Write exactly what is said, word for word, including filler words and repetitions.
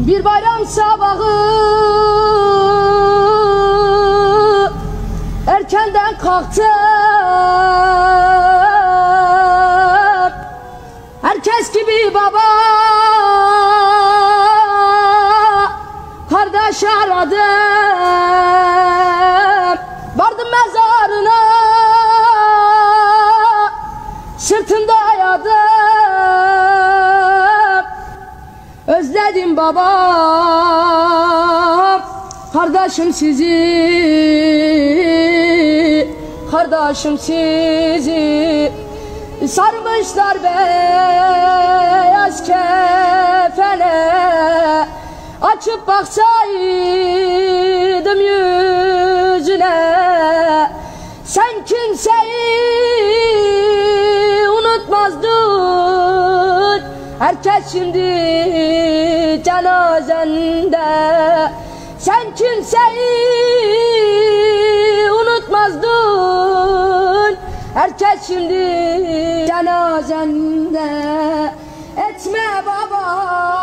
Bir bayram sabahı erkenden kalktım, herkes gibi baba kardeş aradım. Vardım mezarına, sırtımda yadım. Özledim babam, kardeşim sizi, kardeşim sizi. Sarmışlar beyaz kefene, açıp baksaydım yüzüne. Sen kimseyi unutmazdın, herkes şimdi cenazende. Sen kimseyi unutmazdın, herkes şimdi cenazende. Etme baba